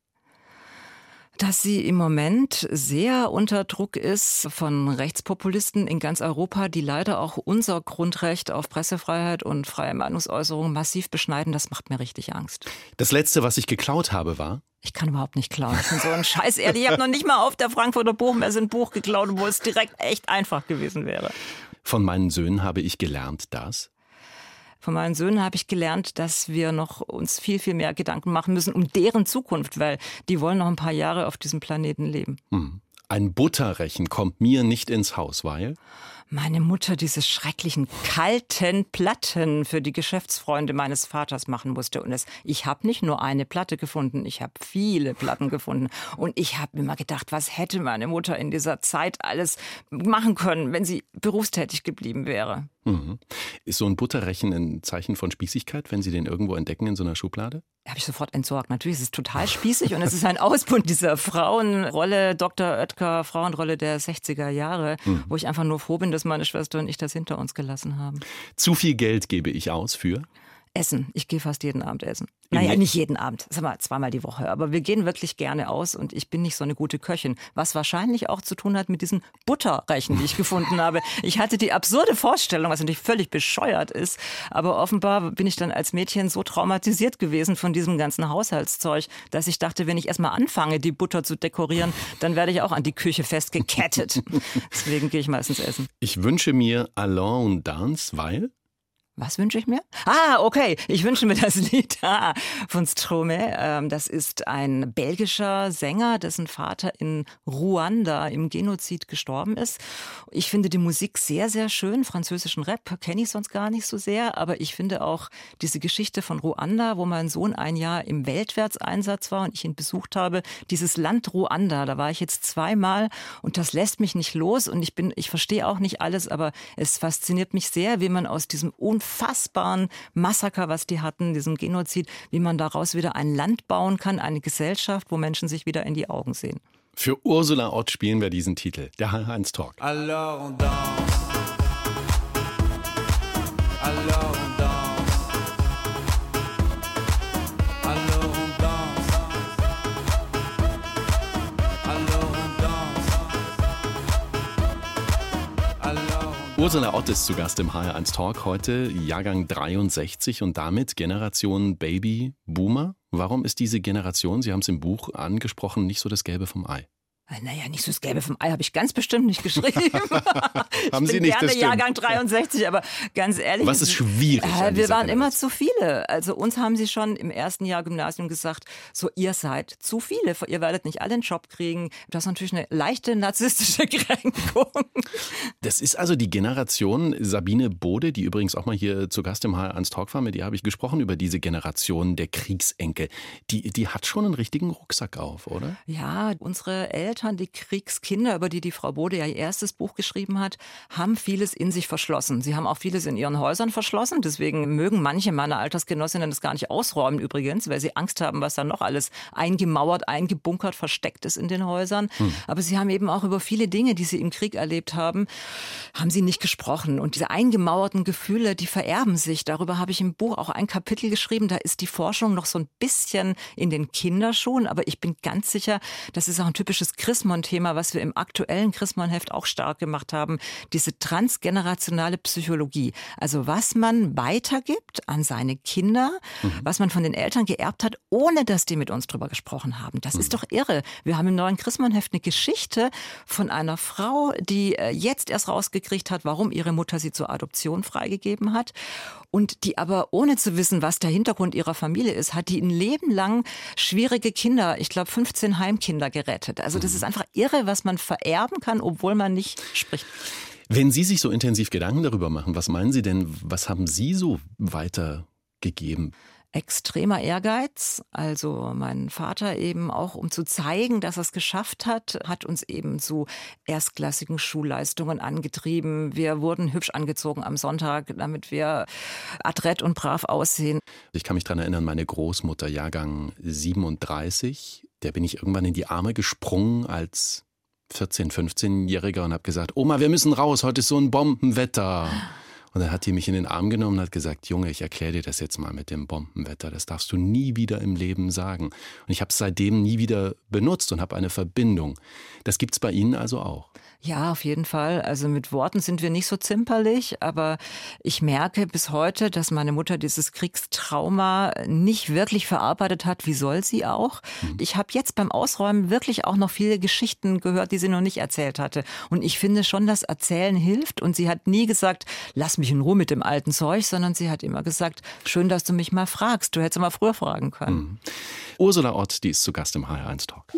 dass sie im Moment sehr unter Druck ist von Rechtspopulisten in ganz Europa, die leider auch unser Grundrecht auf Pressefreiheit und freie Meinungsäußerung massiv beschneiden. Das macht mir richtig Angst.
Das Letzte, was ich geklaut habe, war?
Ich kann überhaupt nicht klauen. Ich bin so ein Scheiß ehrlich. Ich habe noch nicht mal auf der Frankfurter Buchmesse ein Buch geklaut, wo es direkt echt einfach gewesen wäre.
Von meinen Söhnen habe ich gelernt, dass?
Von meinen Söhnen habe ich gelernt, dass wir noch uns viel, viel mehr Gedanken machen müssen um deren Zukunft, weil die wollen noch ein paar Jahre auf diesem Planeten leben.
Hm. Ein Butterrechen kommt mir nicht ins Haus, weil?
Meine Mutter diese schrecklichen kalten Platten für die Geschäftsfreunde meines Vaters machen musste. Und es, ich habe nicht nur eine Platte gefunden, ich habe viele Platten gefunden. Und ich habe immer gedacht, was hätte meine Mutter in dieser Zeit alles machen können, wenn sie berufstätig geblieben wäre.
Mhm. Ist so ein Butterrechen ein Zeichen von Spießigkeit, wenn Sie den irgendwo entdecken in so einer Schublade?
Habe ich sofort entsorgt. Natürlich ist es total spießig und es ist ein Ausbund dieser Frauenrolle, Doktor Oetker, Frauenrolle der sechziger Jahre, mhm. wo ich einfach nur froh bin, dass meine Schwester und ich das hinter uns gelassen haben.
Zu viel Geld gebe ich aus für?
Essen. Ich gehe fast jeden Abend essen. Naja, nicht jeden Abend, sag mal, zweimal die Woche. Aber wir gehen wirklich gerne aus und ich bin nicht so eine gute Köchin. Was wahrscheinlich auch zu tun hat mit diesen Butterreichen, die ich gefunden habe. Ich hatte die absurde Vorstellung, was natürlich völlig bescheuert ist. Aber offenbar bin ich dann als Mädchen so traumatisiert gewesen von diesem ganzen Haushaltszeug, dass ich dachte, wenn ich erstmal anfange, die Butter zu dekorieren, dann werde ich auch an die Küche festgekettet. Deswegen gehe ich meistens essen.
Ich wünsche mir Alain und Dance, weil...
Was wünsche ich mir? Ah, okay. Ich wünsche mir das Lied ah, von Stromae. Das ist ein belgischer Sänger, dessen Vater in Ruanda im Genozid gestorben ist. Ich finde die Musik sehr, sehr schön. Französischen Rap kenne ich sonst gar nicht so sehr. Aber ich finde auch diese Geschichte von Ruanda, wo mein Sohn ein Jahr im Weltwärtseinsatz war und ich ihn besucht habe. Dieses Land Ruanda, da war ich jetzt zweimal und das lässt mich nicht los. Und ich bin, ich verstehe auch nicht alles, aber es fasziniert mich sehr, wie man aus diesem unfassbaren unfassbaren Massaker, was die hatten, diesem Genozid, wie man daraus wieder ein Land bauen kann, eine Gesellschaft, wo Menschen sich wieder in die Augen sehen.
Für Ursula Ott spielen wir diesen Titel, der H eins Talk.
Alors on danse. Alors on danse. Alors on danse. Alors on danse. Alors
Ursula Ott ist zu Gast im H eins Talk heute, Jahrgang dreiundsechzig und damit Generation Baby Boomer. Warum ist diese Generation, Sie haben es im Buch angesprochen, nicht so das Gelbe vom Ei?
Naja, nicht so das Gelbe vom Ei habe ich ganz bestimmt nicht geschrieben.
Haben
ich
Sie
bin
nicht,
gerne
das stimmt.
Jahrgang dreiundsechzig, aber ganz ehrlich.
Was ist schwierig
Äh,
an
wir
dieser
waren
Generation?
immer zu viele. Also uns haben sie schon im ersten Jahr Gymnasium gesagt, so ihr seid zu viele, ihr werdet nicht alle einen Job kriegen. Das ist natürlich eine leichte narzisstische Kränkung.
Das ist also die Generation Sabine Bode, die übrigens auch mal hier zu Gast im H eins Talk war, mit ihr habe ich gesprochen über diese Generation der Kriegsenkel. Die, die hat schon einen richtigen Rucksack auf, oder?
Ja, unsere Eltern, die Kriegskinder, über die die Frau Bode ja ihr erstes Buch geschrieben hat, haben vieles in sich verschlossen. Sie haben auch vieles in ihren Häusern verschlossen. Deswegen mögen manche meiner Altersgenossinnen das gar nicht ausräumen übrigens, weil sie Angst haben, was da noch alles eingemauert, eingebunkert, versteckt ist in den Häusern. Hm. Aber sie haben eben auch über viele Dinge, die sie im Krieg erlebt haben, haben sie nicht gesprochen. Und diese eingemauerten Gefühle, die vererben sich. Darüber habe ich im Buch auch ein Kapitel geschrieben. Da ist die Forschung noch so ein bisschen in den Kinderschuhen. Aber ich bin ganz sicher, das ist auch ein typisches Kriegsgefühl. Chrismon-Thema, was wir im aktuellen Chrismon-Heft auch stark gemacht haben, diese transgenerationale Psychologie. Also was man weitergibt an seine Kinder, mhm. was man von den Eltern geerbt hat, ohne dass die mit uns drüber gesprochen haben. Das mhm. ist doch irre. Wir haben im neuen Chrismon-Heft eine Geschichte von einer Frau, die jetzt erst rausgekriegt hat, warum ihre Mutter sie zur Adoption freigegeben hat. Und die aber, ohne zu wissen, was der Hintergrund ihrer Familie ist, hat die ein Leben lang schwierige Kinder, ich glaube fünfzehn Heimkinder gerettet. Also das ist einfach irre, was man vererben kann, obwohl man nicht spricht.
Wenn Sie sich so intensiv Gedanken darüber machen, was meinen Sie denn, was haben Sie so weitergegeben?
Extremer Ehrgeiz, also mein Vater eben auch, um zu zeigen, dass er es geschafft hat, hat uns eben zu erstklassigen Schulleistungen angetrieben. Wir wurden hübsch angezogen am Sonntag, damit wir adrett und brav aussehen.
Ich kann mich daran erinnern, meine Großmutter, Jahrgang siebenunddreißig, der bin ich irgendwann in die Arme gesprungen als vierzehn-, fünfzehnjähriger und habe gesagt, Oma, wir müssen raus, heute ist so ein Bombenwetter. Und dann hat die mich in den Arm genommen und hat gesagt, Junge, ich erkläre dir das jetzt mal mit dem Bombenwetter. Das darfst du nie wieder im Leben sagen. Und ich habe es seitdem nie wieder benutzt und habe eine Verbindung. Das gibt's bei Ihnen also auch?
Ja, auf jeden Fall. Also mit Worten sind wir nicht so zimperlich, aber ich merke bis heute, dass meine Mutter dieses Kriegstrauma nicht wirklich verarbeitet hat. Wie soll sie auch? Mhm. Ich habe jetzt beim Ausräumen wirklich auch noch viele Geschichten gehört, die sie noch nicht erzählt hatte. Und ich finde schon, dass Erzählen hilft. Und sie hat nie gesagt, lass mich in Ruhe mit dem alten Zeug, sondern sie hat immer gesagt, schön, dass du mich mal fragst. Du hättest mal früher fragen können.
Mhm. Ursula Ott, die ist zu Gast im H R eins Talk.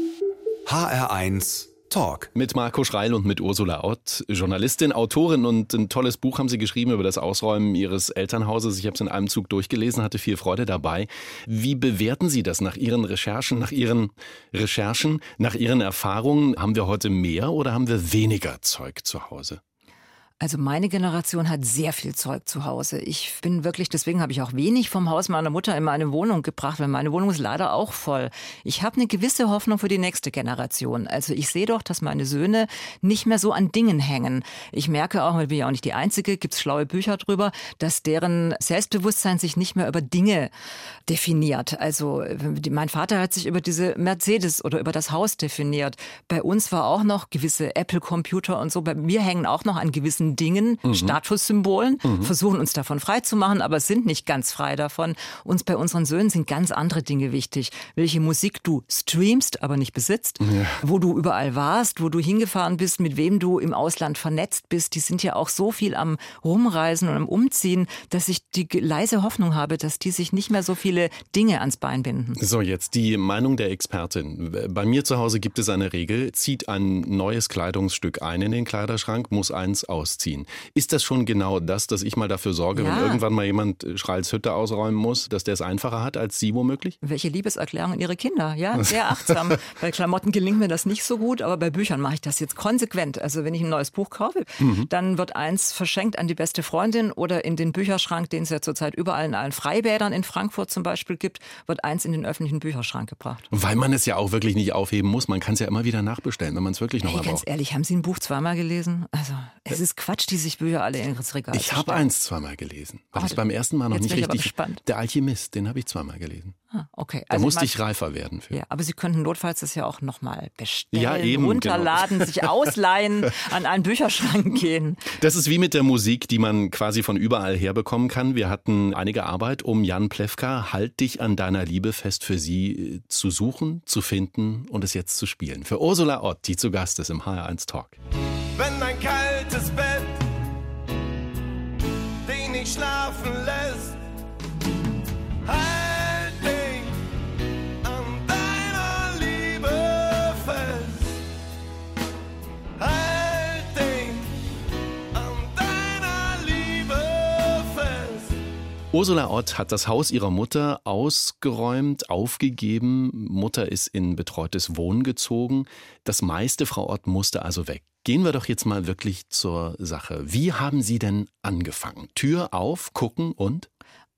H R eins Talk.
Mit Marco Schreil und mit Ursula Ott, Journalistin, Autorin, und ein tolles Buch haben Sie geschrieben über das Ausräumen Ihres Elternhauses. Ich habe es in einem Zug durchgelesen, hatte viel Freude dabei. Wie bewerten Sie das nach Ihren Recherchen, nach Ihren Recherchen, nach Ihren Erfahrungen? Haben wir heute mehr oder haben wir weniger Zeug zu Hause?
Also meine Generation hat sehr viel Zeug zu Hause. Ich bin wirklich, deswegen habe ich auch wenig vom Haus meiner Mutter in meine Wohnung gebracht, weil meine Wohnung ist leider auch voll. Ich habe eine gewisse Hoffnung für die nächste Generation. Also ich sehe doch, dass meine Söhne nicht mehr so an Dingen hängen. Ich merke auch, ich bin ja auch nicht die Einzige, gibt es schlaue Bücher drüber, dass deren Selbstbewusstsein sich nicht mehr über Dinge definiert. Also mein Vater hat sich über diese Mercedes oder über das Haus definiert. Bei uns war auch noch gewisse Apple-Computer und so. Bei mir hängen auch noch an gewissen Dingen, mhm. Statussymbolen, mhm. versuchen uns davon frei zu machen, aber sind nicht ganz frei davon. Uns bei unseren Söhnen sind ganz andere Dinge wichtig. Welche Musik du streamst, aber nicht besitzt, ja. wo du überall warst, wo du hingefahren bist, mit wem du im Ausland vernetzt bist. Die sind ja auch so viel am Rumreisen und am Umziehen, dass ich die leise Hoffnung habe, dass die sich nicht mehr so viele Dinge ans Bein binden.
So, jetzt die Meinung der Expertin. Bei mir zu Hause gibt es eine Regel, zieht ein neues Kleidungsstück ein in den Kleiderschrank, muss eins ausziehen. Ist das schon genau das, dass ich mal dafür sorge, ja. wenn irgendwann mal jemand Schreils Hütte ausräumen muss, dass der es einfacher hat als Sie womöglich?
Welche Liebeserklärung an Ihre Kinder, ja, sehr achtsam. Bei Klamotten gelingt mir das nicht so gut, aber bei Büchern mache ich das jetzt konsequent. Also wenn ich ein neues Buch kaufe, mhm. dann wird eins verschenkt an die beste Freundin oder in den Bücherschrank, den es ja zurzeit überall in allen Freibädern in Frankfurt zum Beispiel gibt, wird eins in den öffentlichen Bücherschrank gebracht.
Weil man es ja auch wirklich nicht aufheben muss. Man kann es ja immer wieder nachbestellen, wenn man es wirklich noch
hey,
mal braucht.
Ganz ehrlich, haben Sie ein Buch zweimal gelesen? Also es ist Quatsch, die sich Bücher alle ins Regal
Ich habe eins zweimal gelesen. Habe ich beim ersten Mal noch nicht richtig. Der Alchemist, den habe ich zweimal gelesen.
Ah, okay.
Da also musste ich reifer werden für.
Ja, aber Sie könnten notfalls das ja auch nochmal bestellen,
ja, eben,
runterladen, genau. sich ausleihen, an einen Bücherschrank gehen.
Das ist wie mit der Musik, die man quasi von überall her bekommen kann. Wir hatten einige Arbeit, um Jan Plewka, Halt dich an deiner Liebe fest, für Sie zu suchen, zu finden und es jetzt zu spielen. Für Ursula Ott, die zu Gast ist im H R eins Talk.
Wenn ein kaltes Bett dich nicht schlafen lässt, halt dich an deiner Liebe fest. Halt dich an deiner Liebe fest.
Ursula Ott hat das Haus ihrer Mutter ausgeräumt, aufgegeben. Mutter ist in betreutes Wohnen gezogen. Das meiste, Frau Ott, musste also weg. Gehen wir doch jetzt mal wirklich zur Sache. Wie haben Sie denn angefangen? Tür auf, gucken und?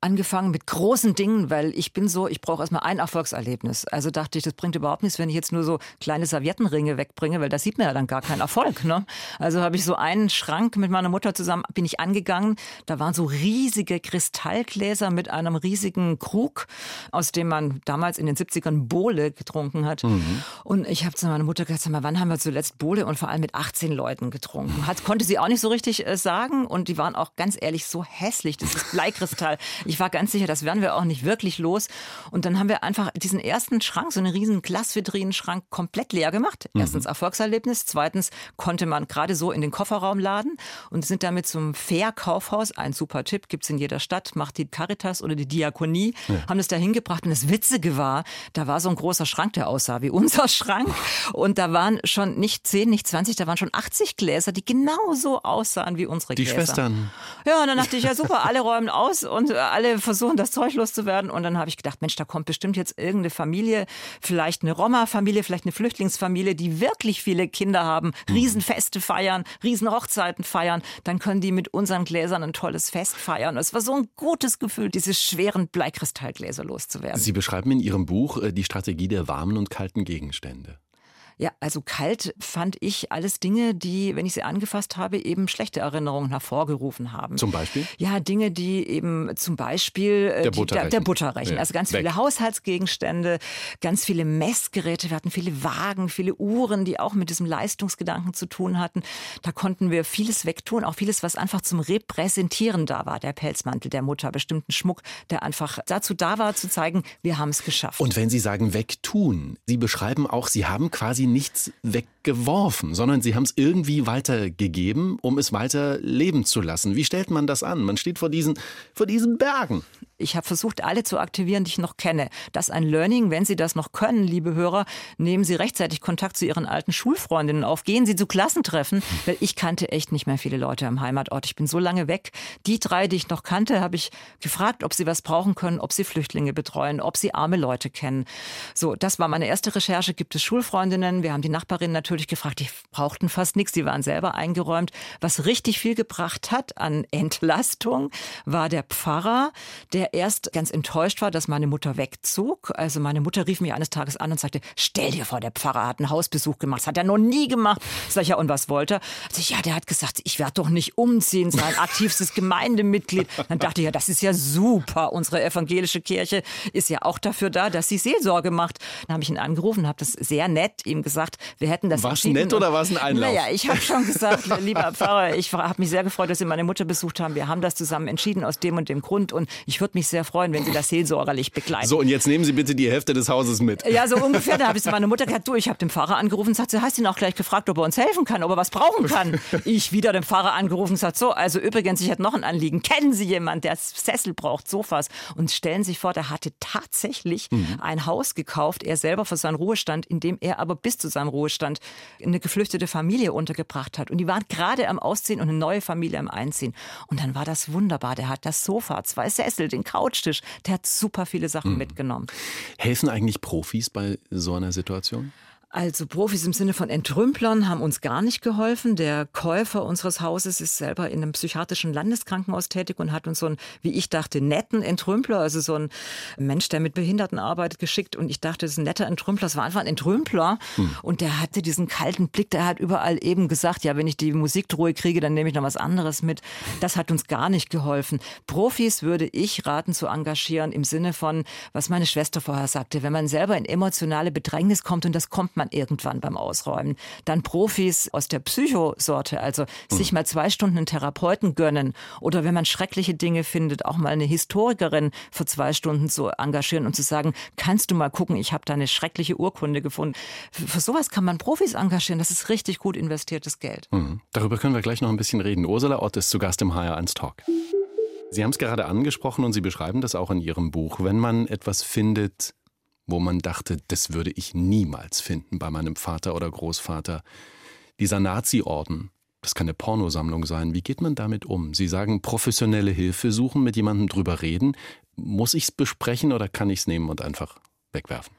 angefangen mit großen Dingen, weil ich bin so, ich brauche erstmal ein Erfolgserlebnis. Also dachte ich, das bringt überhaupt nichts, wenn ich jetzt nur so kleine Serviettenringe wegbringe, weil da sieht man ja dann gar keinen Erfolg. Ne? Also habe ich so einen Schrank mit meiner Mutter zusammen, bin ich angegangen. Da waren so riesige Kristallgläser mit einem riesigen Krug, aus dem man damals in den siebzigern Bowle getrunken hat. Mhm. Und ich habe zu meiner Mutter gesagt, sag mal, wann haben wir zuletzt Bowle und vor allem mit achtzehn Leuten getrunken? Hat, konnte sie auch nicht so richtig äh, sagen und die waren auch ganz ehrlich so hässlich, das ist Bleikristall. Ich war ganz sicher, das werden wir auch nicht wirklich los. Und dann haben wir einfach diesen ersten Schrank, so einen riesen Glasvitrinenschrank, komplett leer gemacht. Mhm. Erstens Erfolgserlebnis, zweitens konnte man gerade so in den Kofferraum laden und sind damit zum Fair-Kaufhaus, ein super Tipp, gibt's in jeder Stadt, macht die Caritas oder die Diakonie, ja. haben das da hingebracht und das Witzige war, da war so ein großer Schrank, der aussah wie unser Schrank und da waren schon nicht zehn, nicht zwanzig, da waren schon achtzig Gläser, die genauso aussahen wie unsere
die
Gläser.
Die Schwestern.
Ja, und dann dachte ich, ja super, alle räumen aus und alle versuchen, das Zeug loszuwerden. Und dann habe ich gedacht, Mensch, da kommt bestimmt jetzt irgendeine Familie, vielleicht eine Roma-Familie, vielleicht eine Flüchtlingsfamilie, die wirklich viele Kinder haben, Riesenfeste feiern, Riesenhochzeiten feiern. Dann können die mit unseren Gläsern ein tolles Fest feiern. Es war so ein gutes Gefühl, diese schweren Bleikristallgläser loszuwerden.
Sie beschreiben in Ihrem Buch die Strategie der warmen und kalten Gegenstände.
Ja, also kalt fand ich alles Dinge, die, wenn ich sie angefasst habe, eben schlechte Erinnerungen hervorgerufen haben.
Zum Beispiel?
Ja, Dinge, die eben zum Beispiel
der
die,
Butterrechen.
Der, der Butterrechen.
Ja,
Also ganz
weg.
viele Haushaltsgegenstände, ganz viele Messgeräte. Wir hatten viele Wagen, viele Uhren, die auch mit diesem Leistungsgedanken zu tun hatten. Da konnten wir vieles wegtun, auch vieles, was einfach zum Repräsentieren da war. Der Pelzmantel der Mutter, bestimmten Schmuck, der einfach dazu da war, zu zeigen, wir haben es geschafft.
Und wenn Sie sagen wegtun, Sie beschreiben auch, Sie haben quasi nichts weggeworfen, sondern Sie haben es irgendwie weitergegeben, um es weiter leben zu lassen. Wie stellt man das an? Man steht vor diesen, vor diesen Bergen.
Ich habe versucht, alle zu aktivieren, die ich noch kenne. Das ist ein Learning. Wenn Sie das noch können, liebe Hörer, nehmen Sie rechtzeitig Kontakt zu Ihren alten Schulfreundinnen auf. Gehen Sie zu Klassentreffen, weil ich kannte echt nicht mehr viele Leute am Heimatort. Ich bin so lange weg. Die drei, die ich noch kannte, habe ich gefragt, ob sie was brauchen können, ob sie Flüchtlinge betreuen, ob sie arme Leute kennen. So, das war meine erste Recherche. Gibt es Schulfreundinnen? Wir haben die Nachbarinnen natürlich gefragt. Die brauchten fast nichts. Die waren selber eingeräumt. Was richtig viel gebracht hat an Entlastung, war der Pfarrer, der erst ganz enttäuscht war, dass meine Mutter wegzog. Also meine Mutter rief mich eines Tages an und sagte, stell dir vor, der Pfarrer hat einen Hausbesuch gemacht. Das hat er noch nie gemacht. Sag ich, ja, und was wollte er? Sag ich, ja, der hat gesagt, ich werde doch nicht umziehen, sein aktivstes Gemeindemitglied. Dann dachte ich, ja, das ist ja super. Unsere evangelische Kirche ist ja auch dafür da, dass sie Seelsorge macht. Dann habe ich ihn angerufen, habe das sehr nett ihm gesagt, wir hätten das
War es nett oder war es ein Einlauf?
Naja, ich habe schon gesagt, lieber Pfarrer, ich habe mich sehr gefreut, dass Sie meine Mutter besucht haben. Wir haben das zusammen entschieden aus dem und dem Grund und ich würde mich sehr freuen, wenn Sie das seelsorgerlich begleiten.
So, und jetzt nehmen Sie bitte die Hälfte des Hauses mit.
Ja, so ungefähr. Da habe ich zu meiner Mutter gesagt, du, ich habe den Pfarrer angerufen und sagt, sie hast ihn auch gleich gefragt, ob er uns helfen kann, ob er was brauchen kann. Ich wieder den Pfarrer angerufen und gesagt, so, also übrigens, ich hätte noch ein Anliegen. Kennen Sie jemanden, der Sessel braucht, Sofas? Und stellen Sie sich vor, der hatte tatsächlich mhm. ein Haus gekauft, er selber für seinen Ruhestand, in dem er aber bis zu seinem Ruhestand eine geflüchtete Familie untergebracht hat. Und die waren gerade am Ausziehen und eine neue Familie am Einziehen. Und dann war das wunderbar. Der hat das Sofa, zwei Sessel, den Couchtisch. Der hat super viele Sachen mhm. mitgenommen.
Helfen eigentlich Profis bei so einer Situation?
Also Profis im Sinne von Entrümplern haben uns gar nicht geholfen. Der Käufer unseres Hauses ist selber in einem psychiatrischen Landeskrankenhaus tätig und hat uns so einen, wie ich dachte, netten Entrümpler, also so ein Mensch, der mit Behinderten arbeitet, geschickt. Und ich dachte, das ist ein netter Entrümpler. Es war einfach ein Entrümpler. Hm. Und der hatte diesen kalten Blick. Der hat überall eben gesagt, ja, wenn ich die Musikruhe kriege, dann nehme ich noch was anderes mit. Das hat uns gar nicht geholfen. Profis würde ich raten zu engagieren im Sinne von, was meine Schwester vorher sagte, wenn man selber in emotionale Bedrängnis kommt, und das kommt man irgendwann beim Ausräumen. Dann Profis aus der Psychosorte, also mhm. sich mal zwei Stunden einen Therapeuten gönnen oder wenn man schreckliche Dinge findet, auch mal eine Historikerin für zwei Stunden zu engagieren und zu sagen, kannst du mal gucken, ich habe da eine schreckliche Urkunde gefunden. Für, für sowas kann man Profis engagieren, das ist richtig gut investiertes Geld.
Mhm. Darüber können wir gleich noch ein bisschen reden. Ursula Ott ist zu Gast im H R eins Talk. Sie haben es gerade angesprochen und Sie beschreiben das auch in Ihrem Buch. Wenn man etwas findet, wo man dachte, das würde ich niemals finden bei meinem Vater oder Großvater. Dieser Nazi-Orden, das kann eine Pornosammlung sein. Wie geht man damit um? Sie sagen, professionelle Hilfe suchen, mit jemandem drüber reden. Muss ich es besprechen oder kann ich es nehmen und einfach wegwerfen?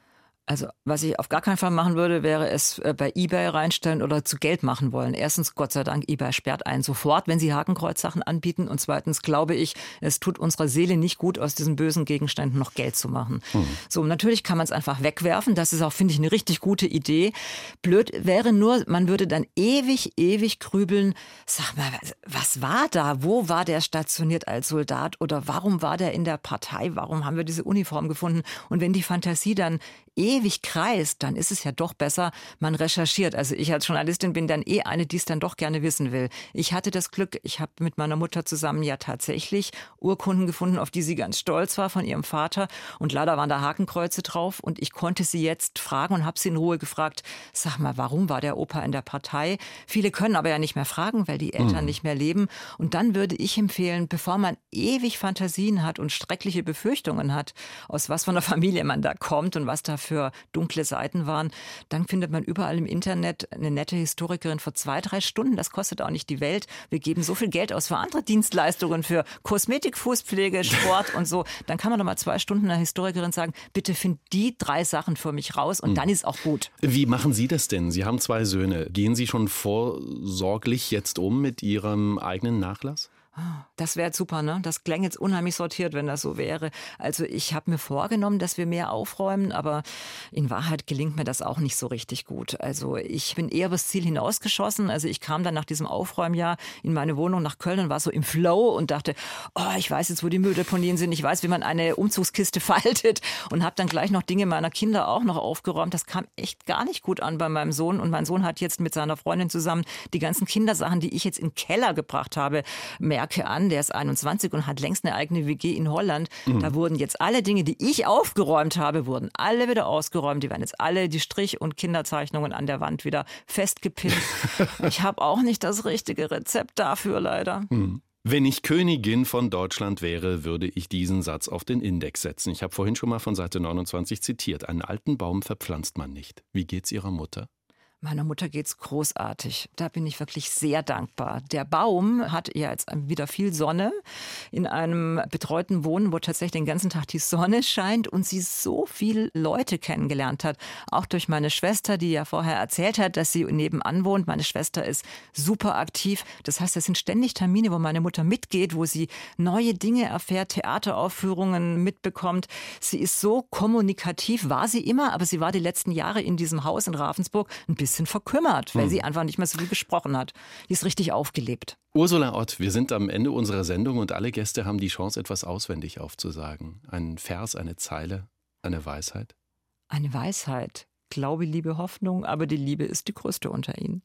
Also was ich auf gar keinen Fall machen würde, wäre es äh, bei eBay reinstellen oder zu Geld machen wollen. Erstens, Gott sei Dank, eBay sperrt einen sofort, wenn sie Hakenkreuzsachen anbieten. Und zweitens glaube ich, es tut unserer Seele nicht gut, aus diesen bösen Gegenständen noch Geld zu machen. Hm. So, natürlich kann man es einfach wegwerfen. Das ist auch, finde ich, eine richtig gute Idee. Blöd wäre nur, man würde dann ewig, ewig grübeln. Sag mal, was war da? Wo war der stationiert als Soldat? Oder warum war der in der Partei? Warum haben wir diese Uniform gefunden? Und wenn die Fantasie dann ewig kreist, dann ist es ja doch besser, man recherchiert. Also ich als Journalistin bin dann eh eine, die es dann doch gerne wissen will. Ich hatte das Glück, ich habe mit meiner Mutter zusammen ja tatsächlich Urkunden gefunden, auf die sie ganz stolz war von ihrem Vater. Und leider waren da Hakenkreuze drauf. Und ich konnte sie jetzt fragen und habe sie in Ruhe gefragt, sag mal, warum war der Opa in der Partei? Viele können aber ja nicht mehr fragen, weil die Eltern mhm. nicht mehr leben. Und dann würde ich empfehlen, bevor man ewig Fantasien hat und schreckliche Befürchtungen hat, aus was von der Familie man da kommt und was da für dunkle Seiten waren, dann findet man überall im Internet eine nette Historikerin für zwei, drei Stunden. Das kostet auch nicht die Welt. Wir geben so viel Geld aus für andere Dienstleistungen, für Kosmetik, Fußpflege, Sport und so. Dann kann man doch mal zwei Stunden einer Historikerin sagen, bitte find die drei Sachen für mich raus und mhm. dann ist auch gut.
Wie machen Sie das denn? Sie haben zwei Söhne. Gehen Sie schon vorsorglich jetzt um mit Ihrem eigenen Nachlass?
Das wäre super, ne? Das klingt jetzt unheimlich sortiert, wenn das so wäre. Also ich habe mir vorgenommen, dass wir mehr aufräumen, aber in Wahrheit gelingt mir das auch nicht so richtig gut. Also ich bin eher übers Ziel hinausgeschossen. Also ich kam dann nach diesem Aufräumjahr in meine Wohnung nach Köln und war so im Flow und dachte, oh, ich weiß jetzt, wo die Mülldeponien sind. Ich weiß, wie man eine Umzugskiste faltet und habe dann gleich noch Dinge meiner Kinder auch noch aufgeräumt. Das kam echt gar nicht gut an bei meinem Sohn. Und mein Sohn hat jetzt mit seiner Freundin zusammen die ganzen Kindersachen, die ich jetzt in den Keller gebracht habe, mehr an, der ist einundzwanzig und hat längst eine eigene W G in Holland. Mhm. Da wurden jetzt alle Dinge, die ich aufgeräumt habe, wurden alle wieder ausgeräumt. Die werden jetzt alle die Strich- und Kinderzeichnungen an der Wand wieder festgepinnt. Ich habe auch nicht das richtige Rezept dafür, leider.
Mhm. Wenn ich Königin von Deutschland wäre, würde ich diesen Satz auf den Index setzen. Ich habe vorhin schon mal von Seite neunundzwanzig zitiert. Einen alten Baum verpflanzt man nicht. Wie geht's Ihrer Mutter?
Meiner Mutter geht's großartig. Da bin ich wirklich sehr dankbar. Der Baum hat ja jetzt wieder viel Sonne in einem betreuten Wohnen, wo tatsächlich den ganzen Tag die Sonne scheint und sie so viele Leute kennengelernt hat. Auch durch meine Schwester, die ja vorher erzählt hat, dass sie nebenan wohnt. Meine Schwester ist super aktiv. Das heißt, es sind ständig Termine, wo meine Mutter mitgeht, wo sie neue Dinge erfährt, Theateraufführungen mitbekommt. Sie ist so kommunikativ, war sie immer, aber sie war die letzten Jahre in diesem Haus in Ravensburg ein bisschen verkümmert, weil hm. sie einfach nicht mehr so viel gesprochen hat. Die ist richtig aufgelebt.
Ursula Ott, wir sind am Ende unserer Sendung und alle Gäste haben die Chance, etwas auswendig aufzusagen. Ein Vers, eine Zeile, eine Weisheit?
Eine Weisheit. Glaube, Liebe, Hoffnung, aber die Liebe ist die größte unter ihnen.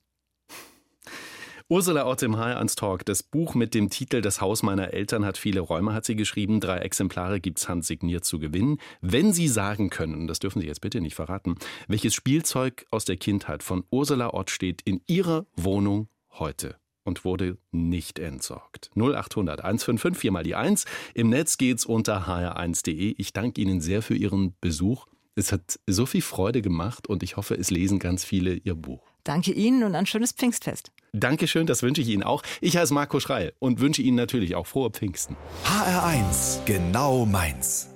Ursula Ott im H R eins Talk. Das Buch mit dem Titel Das Haus meiner Eltern hat viele Räume, hat sie geschrieben. Drei Exemplare gibt's handsigniert zu gewinnen. Wenn Sie sagen können, das dürfen Sie jetzt bitte nicht verraten, welches Spielzeug aus der Kindheit von Ursula Ott steht in Ihrer Wohnung heute und wurde nicht entsorgt. null achthundert eins fünf fünf vier mal die eins. Im Netz geht's unter h r eins punkt de. Ich danke Ihnen sehr für Ihren Besuch. Es hat so viel Freude gemacht und ich hoffe, es lesen ganz viele Ihr Buch.
Danke Ihnen und ein schönes Pfingstfest.
Dankeschön, das wünsche ich Ihnen auch. Ich heiße Marco Schreil und wünsche Ihnen natürlich auch frohe Pfingsten.
H R eins, genau meins.